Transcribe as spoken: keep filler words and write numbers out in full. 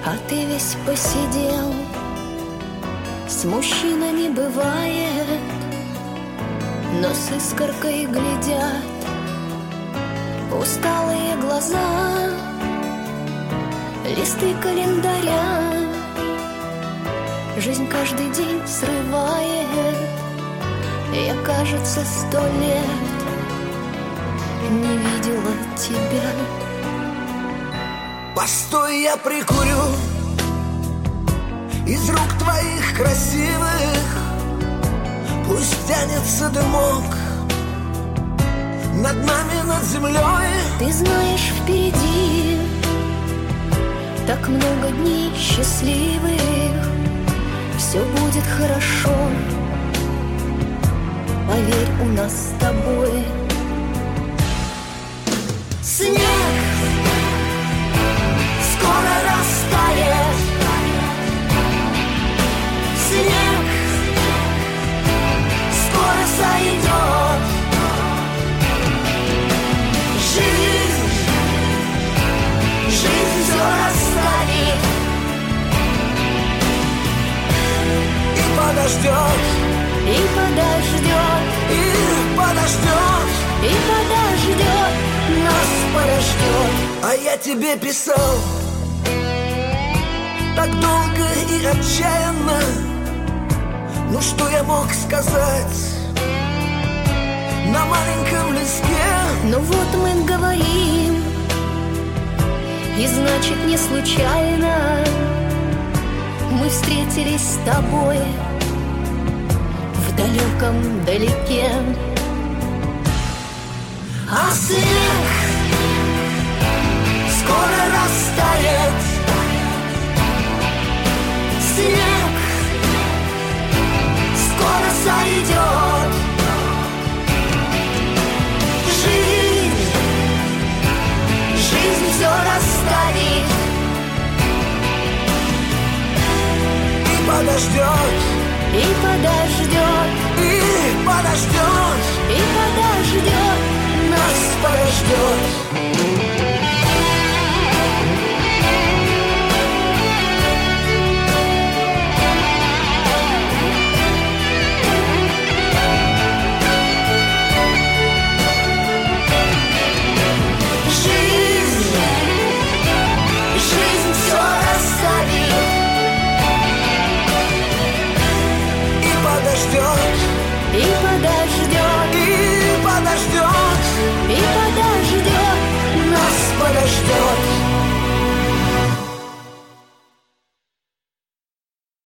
А ты весь посидел, с мужчинами бывает, но с искоркой глядят усталые глаза, листы календаря. Жизнь каждый день срывает. Я, кажется, сто лет не видела тебя. Постой, я прикурю из рук твоих красивых. Пусть тянется дымок над нами, над землей. Ты знаешь, впереди так много дней счастливых. Все будет хорошо, поверь, у нас с тобой. Снег скоро растает, снег скоро сойдет. Жизнь, жизнь все расставит и подождет, и подождет, И подождет, и подождет, нас подождет. а я тебе писал так долго и отчаянно. Ну что я мог сказать на маленьком листке? Ну вот мы говорим, и значит не случайно мы встретились с тобой в далеком далеке. А снег скоро растает, снег скоро сойдет. Жизнь, жизнь все расставит и подождет, И подождет, и подождет.